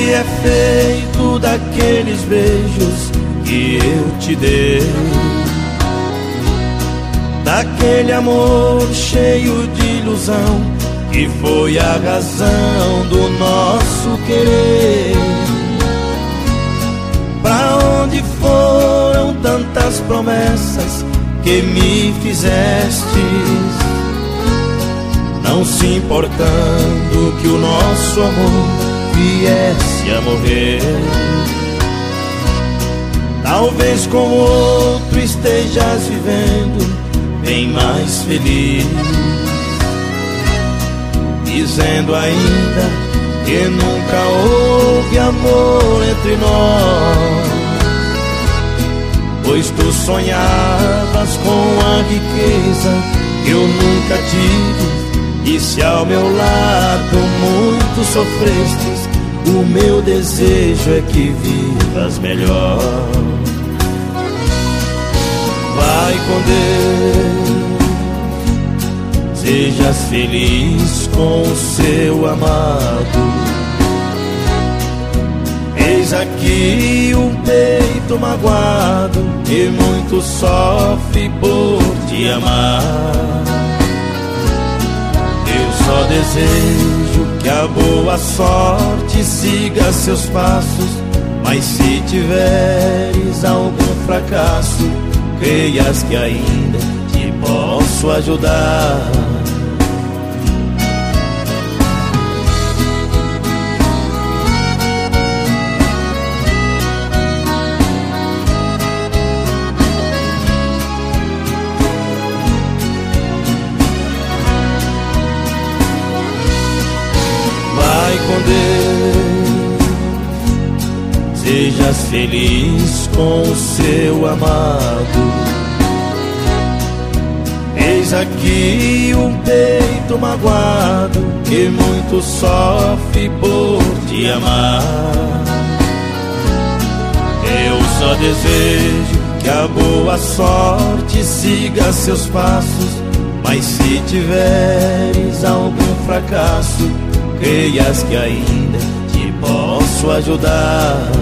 que é feito daqueles beijos que eu te dei, daquele amor cheio de ilusão que foi a razão do nosso querer. Pra onde foram tantas promessas que me fizestes, não se importando que o nosso amor viesse a morrer? Talvez com outro estejas vivendo bem mais feliz, dizendo ainda que nunca houve amor entre nós, pois tu sonhavas com a riqueza que eu nunca tive, e se ao meu lado muito sofrestes, o meu desejo é que vivas melhor. Vai com Deus, sejas feliz com o seu amado. Eis aqui um peito magoado que muito sofre por te amar. Eu só desejo que a boa sorte siga seus passos, mas se tiveres algum fracasso, creias que ainda te posso ajudar. Vai com Deus, sejas feliz com o seu amado. Eis aqui um peito magoado que muito sofre por te amar. Eu só desejo que a boa sorte siga seus passos, mas se tiveres algum fracasso, creias que ainda te posso ajudar.